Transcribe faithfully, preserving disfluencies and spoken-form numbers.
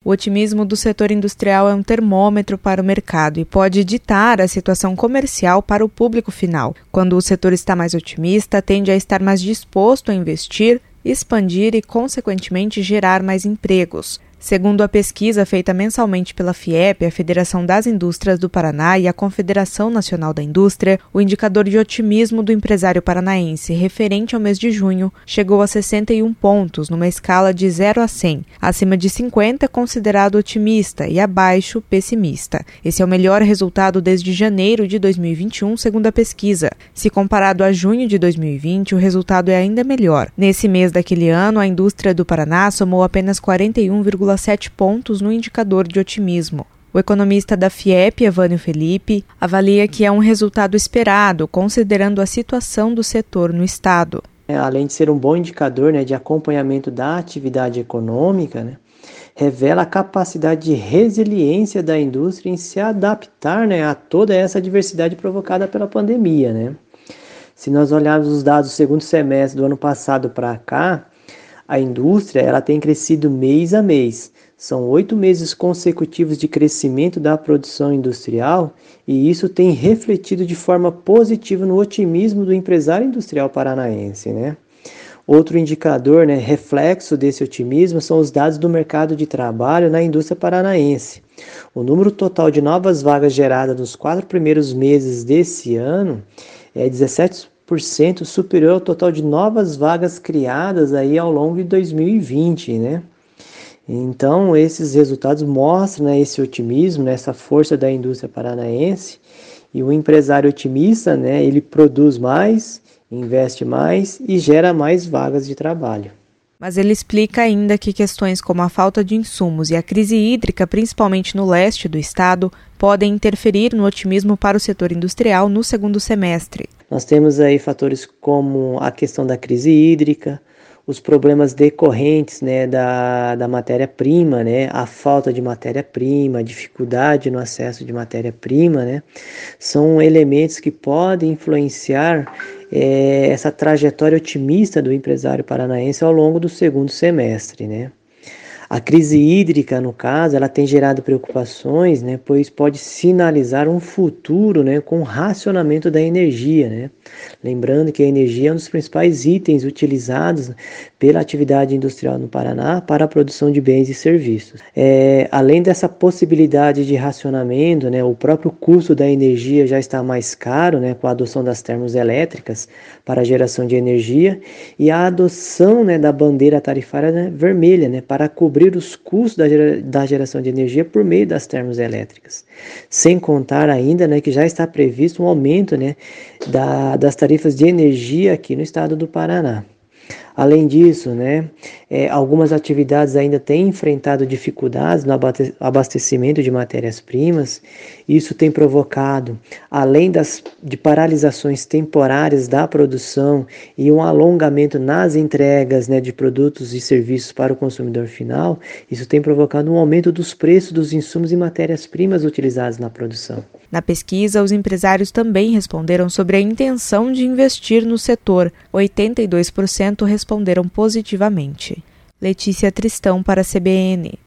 O otimismo do setor industrial é um termômetro para o mercado e pode ditar a situação comercial para o público final. Quando o setor está mais otimista, tende a estar mais disposto a investir, expandir e, consequentemente, gerar mais empregos. Segundo a pesquisa feita mensalmente pela FIEP, a Federação das Indústrias do Paraná e a Confederação Nacional da Indústria, o indicador de otimismo do empresário paranaense referente ao mês de junho chegou a sessenta e um pontos, numa escala de zero a cem. Acima de cinquenta, considerado otimista, e abaixo, pessimista. Esse é o melhor resultado desde janeiro de dois mil e vinte e um, segundo a pesquisa. Se comparado a junho de dois mil e vinte, o resultado é ainda melhor. Nesse mês daquele ano, a indústria do Paraná somou apenas quarenta e um vírgula sete pontos no indicador de otimismo. O economista da FIEP, Evânio Felipe, avalia que é um resultado esperado, considerando a situação do setor no estado. Além de ser um bom indicador, né, de acompanhamento da atividade econômica, né, revela a capacidade de resiliência da indústria em se adaptar, né, a toda essa diversidade provocada pela pandemia, né. Se nós olharmos os dados do segundo semestre do ano passado para cá, a indústria ela tem crescido mês a mês. São oito meses consecutivos de crescimento da produção industrial e isso tem refletido de forma positiva no otimismo do empresário industrial paranaense, né? Outro indicador, né, reflexo desse otimismo são os dados do mercado de trabalho na indústria paranaense. O número total de novas vagas geradas nos quatro primeiros meses desse ano é dezessete por cento superior ao total de novas vagas criadas aí ao longo de dois mil e vinte, né? Então, esses resultados mostram, né, esse otimismo, né, essa força da indústria paranaense, e o empresário otimista, né, ele produz mais, investe mais e gera mais vagas de trabalho. Mas ele explica ainda que questões como a falta de insumos e a crise hídrica, principalmente no leste do estado, podem interferir no otimismo para o setor industrial no segundo semestre. Nós temos aí fatores como a questão da crise hídrica, os problemas decorrentes, né, da, da matéria-prima, né, a falta de matéria-prima, a dificuldade no acesso de matéria-prima, né, são elementos que podem influenciar é, essa trajetória otimista do empresário paranaense ao longo do segundo semestre, né. A crise hídrica, no caso, ela tem gerado preocupações, né, pois pode sinalizar um futuro, né, com racionamento da energia, né. Lembrando que a energia é um dos principais itens utilizados pela atividade industrial no Paraná para a produção de bens e serviços. É, além dessa possibilidade de racionamento, né, o próprio custo da energia já está mais caro, né, com a adoção das termoelétricas para a geração de energia e a adoção, né, da bandeira tarifária, né, vermelha, né, para cobrir os custos da, gera, da geração de energia por meio das termoelétricas. Sem contar ainda, né, que já está previsto um aumento, né, da, das tarifas de energia aqui no estado do Paraná. Além disso, né, é, algumas atividades ainda têm enfrentado dificuldades no abastecimento de matérias-primas. Isso tem provocado, além das, de paralisações temporárias da produção e um alongamento nas entregas, né, de produtos e serviços para o consumidor final, isso tem provocado um aumento dos preços dos insumos e matérias-primas utilizados na produção. Na pesquisa, os empresários também responderam sobre a intenção de investir no setor. oitenta e dois por cento responderam positivamente. Letícia Tristão para a C B N.